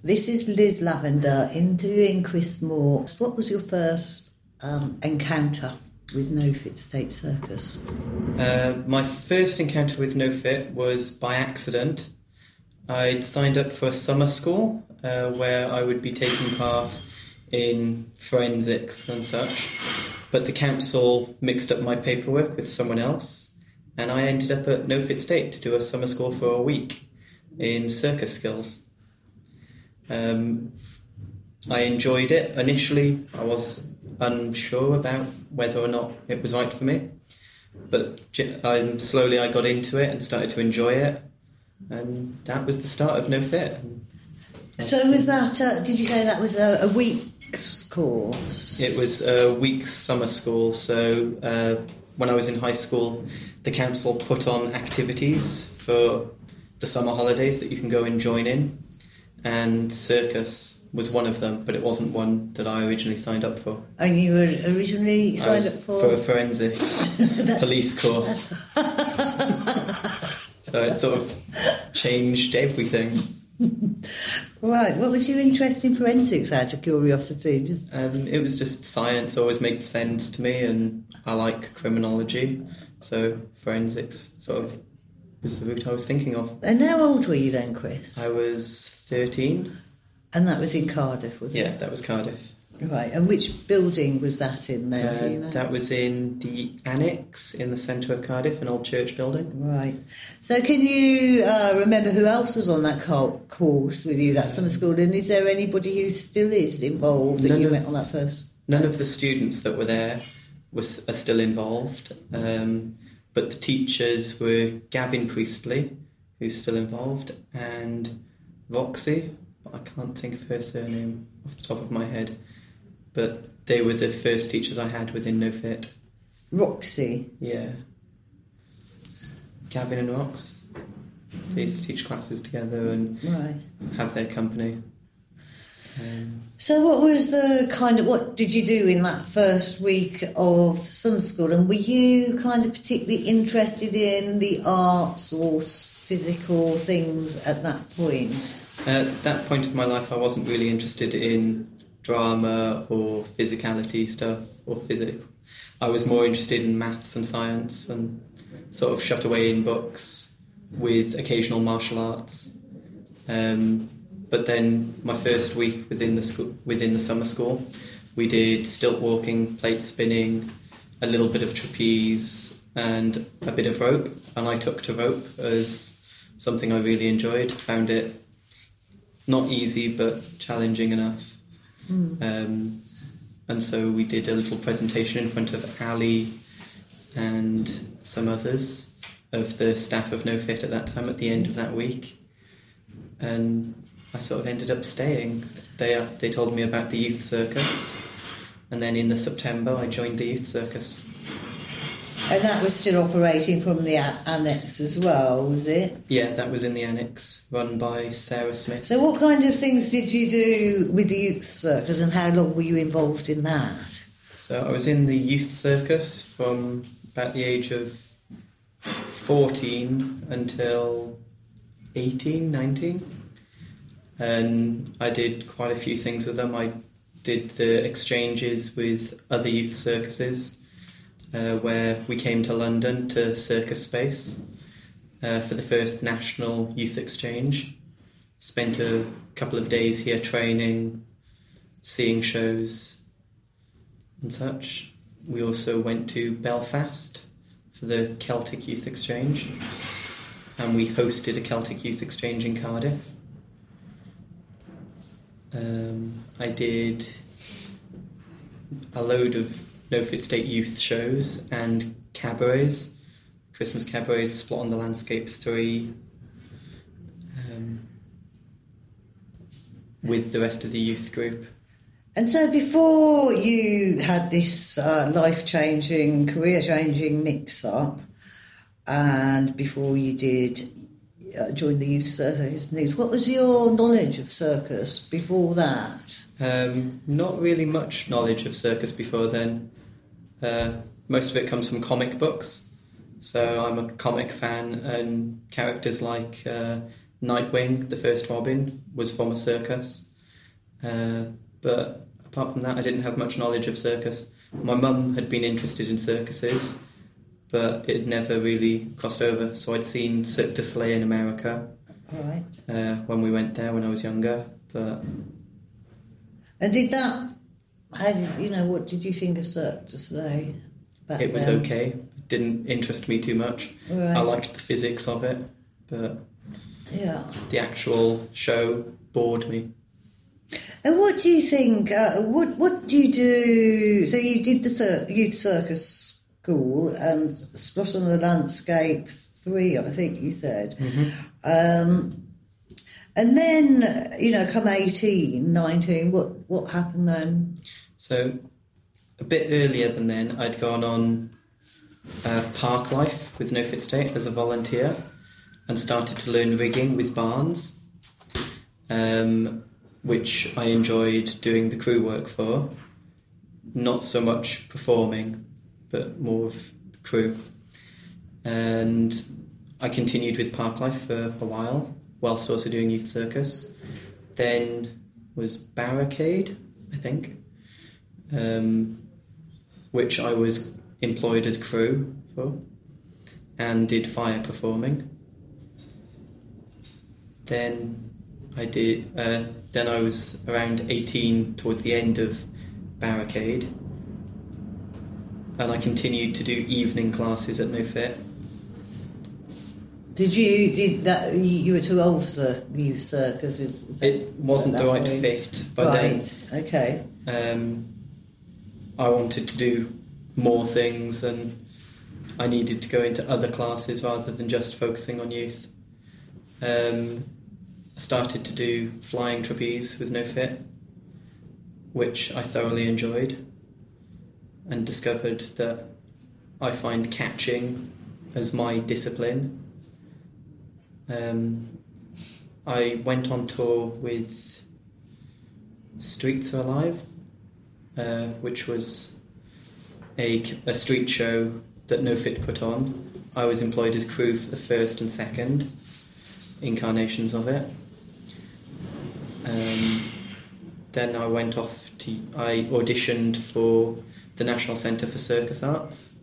This is Liz Lavender interviewing Chris Moore. What was your first encounter with No Fit State Circus? My first encounter with No Fit was by accident. I'd signed up for a summer school where I would be taking part in forensics and such, but the council mixed up my paperwork with someone else, and I ended up at No Fit State to do a summer school for a week in circus skills. I enjoyed it. Initially, I was unsure about whether or not it was right for me, but slowly I got into it and started to enjoy it, and that was the start of No Fit. So was that, did you say that was a week's course? It was a week's summer school, so when I was in high school, the council put on activities for the summer holidays that you can go and join in, and circus was one of them, but it wasn't one that I originally signed up for. And you were originally signed up for? For a forensics police course. So it sort of changed everything. Right, what was your interest in forensics, out of curiosity? It was just science, always made sense to me, and I like criminology, so forensics sort of was the route I was thinking of. And how old were you then, Chris? I was 13. And that was in Cardiff, was it? Yeah, that was Cardiff. Right, and which building was that in there, do you know? That was in the Annex in the centre of Cardiff, an old church building. Right. So can you remember who else was on that course with you, that summer school? And is there anybody who still is involved that you met on that first? None of the students that were there are still involved, but the teachers were Gavin Priestley, who's still involved, and Roxy. I can't think of her surname off the top of my head, but they were the first teachers I had within No Fit. Roxy? Yeah. Gavin and Rox. They used to teach classes together and have their company. So what did you do in that first week of summer school, and were you kind of particularly interested in the arts or physical things at that point? At that point of my life, I wasn't really interested in drama or physicality stuff or physics. I was more interested in maths and science and sort of shut away in books with occasional martial arts. But then my first week within the summer school, we did stilt walking, plate spinning, a little bit of trapeze and a bit of rope. And I took to rope as something I really enjoyed, found it not easy, but challenging enough. And so we did a little presentation in front of Ali and some others of the staff of No Fit at that time at the end of that week. And I sort of ended up staying. They told me about the youth circus, and then in the September I joined the youth circus. And that was still operating from the Annex as well, was it? Yeah, that was in the Annex, run by Sarah Smith. So what kind of things did you do with the youth circus, and how long were you involved in that? So I was in the youth circus from about the age of 14 until 18, 19. And I did quite a few things with them. I did the exchanges with other youth circuses, where we came to London to Circus Space for the first national youth exchange. Spent a couple of days here training, seeing shows and such. We also went to Belfast for the Celtic Youth Exchange, and we hosted a Celtic Youth Exchange in Cardiff. I did a load of No Fit State youth shows and cabarets, Christmas cabarets, Spot on the Landscape 3, with the rest of the youth group. And so before you had this life-changing, career-changing mix-up, and before you did join the youth circus and things, what was your knowledge of circus before that? Not really much knowledge of circus before then. Most of it comes from comic books. So I'm a comic fan, and characters like Nightwing, the first Robin, was from a circus. But apart from that, I didn't have much knowledge of circus. My mum had been interested in circuses, but it never really crossed over. So I'd seen Cirque du Soleil in America when we went there when I was younger. But and what did you think of Cirque du Soleil back then? It was okay. It didn't interest me too much. Right. I liked the physics of it, but the actual show bored me. And what do you think? What do you do? So you did the youth circus school and Spot on the Landscape 3, I think you said. Mm-hmm. And then, come 18, 19, what happened then? So a bit earlier than then, I'd gone on Park Life with No Fit State as a volunteer and started to learn rigging with Barnes, which I enjoyed doing the crew work for. Not so much performing, but more of the crew. And I continued with Park Life for a while, whilst also doing youth circus. Then was Barricade, I think, which I was employed as crew for, and did fire performing. Then I was around 18 towards the end of Barricade, and I continued to do evening classes at No Fit. You were too old for youth circus? It wasn't the right fit, but then okay. I wanted to do more things, and I needed to go into other classes rather than just focusing on youth. I started to do flying trapeze with No Fit, which I thoroughly enjoyed, and discovered that I find catching as my discipline. I went on tour with Streets Are Alive, which was a street show that No Fit put on. I was employed as crew for the first and second incarnations of it. Then I went off I auditioned for the National Centre for Circus Arts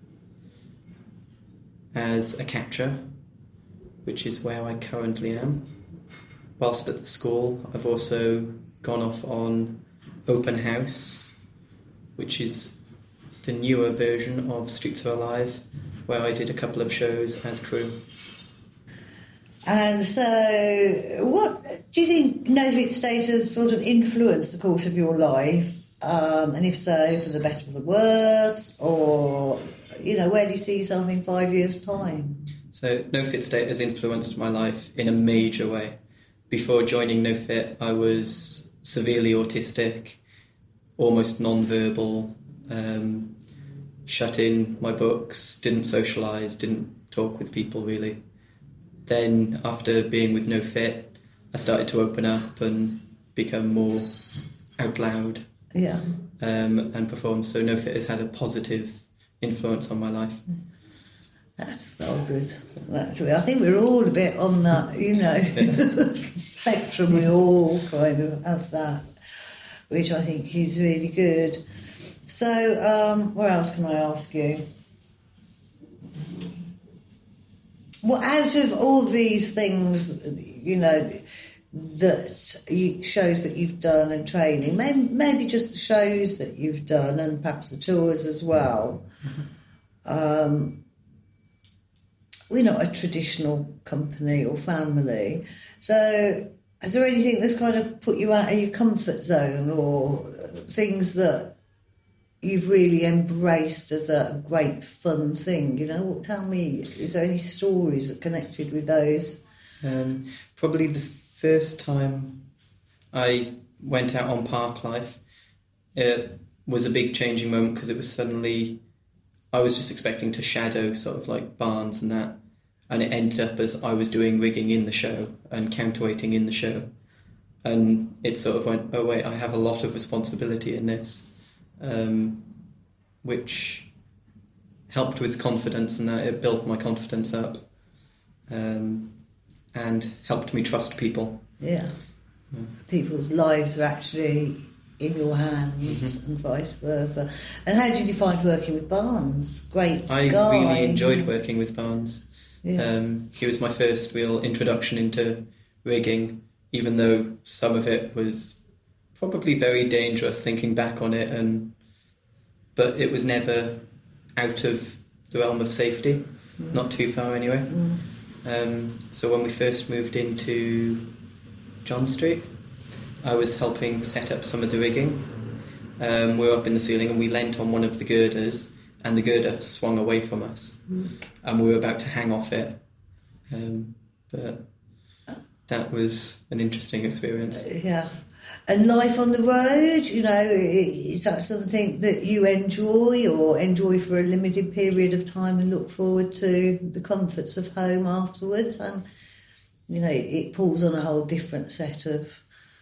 as a catcher, which is where I currently am. Whilst at the school, I've also gone off on Open House, which is the newer version of Streets Are Alive, where I did a couple of shows as crew. And so, what do you think No Fit State has sort of influenced the course of your life? And if so, for the better or the worse? Or, where do you see yourself in 5 years' time? So, No Fit State has influenced my life in a major way. Before joining No Fit, I was severely autistic, almost non-verbal, shut in my books, didn't socialise, didn't talk with people really. Then, after being with No Fit, I started to open up and become more out loud and perform. So No Fit has had a positive influence on my life. That's all good. I think we're all a bit on that, spectrum. We all kind of have that, which I think is really good. So, what else can I ask you? Well, out of all these things, that shows that you've done and training, maybe just the shows that you've done and perhaps the tours as well. We're not a traditional company or family. So is there anything that's kind of put you out of your comfort zone, or things that you've really embraced as a great fun thing? Tell me, is there any stories that connected with those? Probably the first time I went out on Park Life, it was a big changing moment, because it was suddenly, I was just expecting to shadow sort of like Barnes and that, and it ended up as I was doing rigging in the show and counterweighting in the show, and it sort of went, oh wait, I have a lot of responsibility in this. Which helped with confidence, and that it built my confidence up. And and helped me trust people. Yeah. People's lives are actually in your hands and vice versa. And how did you find working with Barnes? Great I guy. really enjoyed working with Barnes. Yeah. He was my first real introduction into rigging, even though some of it was probably very dangerous thinking back on it, but it was never out of the realm of safety, not too far anyway. So when we first moved into John Street, I was helping set up some of the rigging. We were up in the ceiling and we leant on one of the girders, and the girder swung away from us, and we were about to hang off it. But that was an interesting experience. Yeah. And life on the road, you know, is that something that you enjoy, or enjoy for a limited period of time and look forward to the comforts of home afterwards? And, you know, it pulls on a whole different set of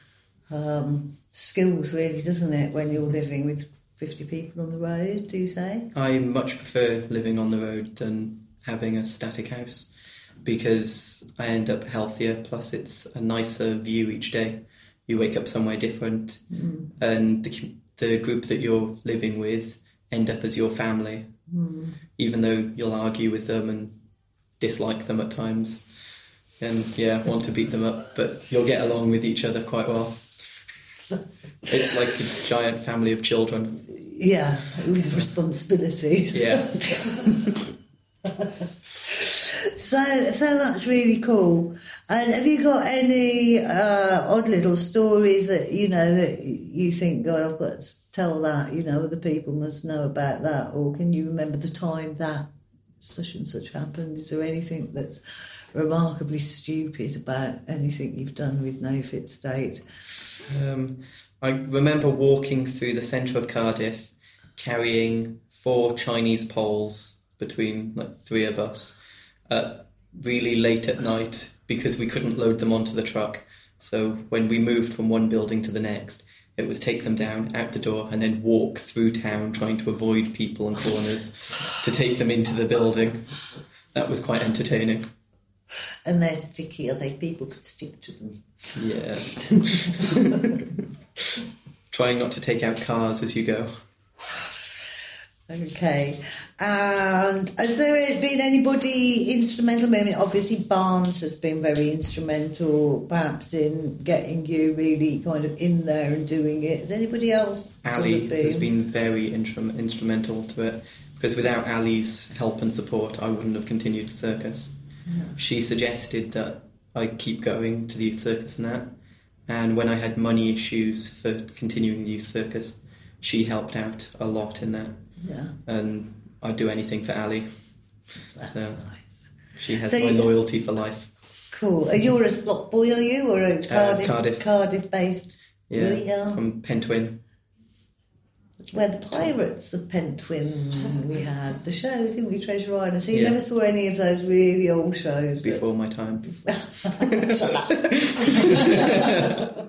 skills, really, doesn't it, when you're living with 50 people on the road, do you say? I much prefer living on the road than having a static house, because I end up healthier, plus it's a nicer view each day. You wake up somewhere different, and the group that you're living with end up as your family, even though you'll argue with them and dislike them at times and want to beat them up, but you'll get along with each other quite well. It's like a giant family of children. Yeah, with responsibilities. Yeah. So that's really cool. And have you got any odd little stories that, you know, that you think, God, I've got to tell that, you know, other people must know about that? Or can you remember the time that such and such happened? Is there anything that's remarkably stupid about anything you've done with No Fit State? I remember walking through the centre of Cardiff carrying 4 Chinese poles between like 3 of us really late at night because we couldn't load them onto the truck. So when we moved from one building to the next, it was take them down, out the door, and then walk through town trying to avoid people and corners to take them into the building. That was quite entertaining. And they're sticky, or people could stick to them. Yeah. Trying not to take out cars as you go. Okay. And has there been anybody instrumental? I mean, obviously Barnes has been very instrumental, perhaps, in getting you really kind of in there and doing it. Has anybody else? Ali has been very instrumental to it, because without Ali's help and support, I wouldn't have continued circus. Yeah. She suggested that I keep going to the youth circus and that. And when I had money issues for continuing the youth circus, she helped out a lot in that. Yeah. And I'd do anything for Ali. That's nice. She has my loyalty for life. Cool. You're a Splot boy, are you? Or a Cardiff-based? Yeah, from Pentwyn. Where the Pirates of Pentwyn, we had the show, didn't we, Treasure Island? So you never saw any of those really old shows? Before my time.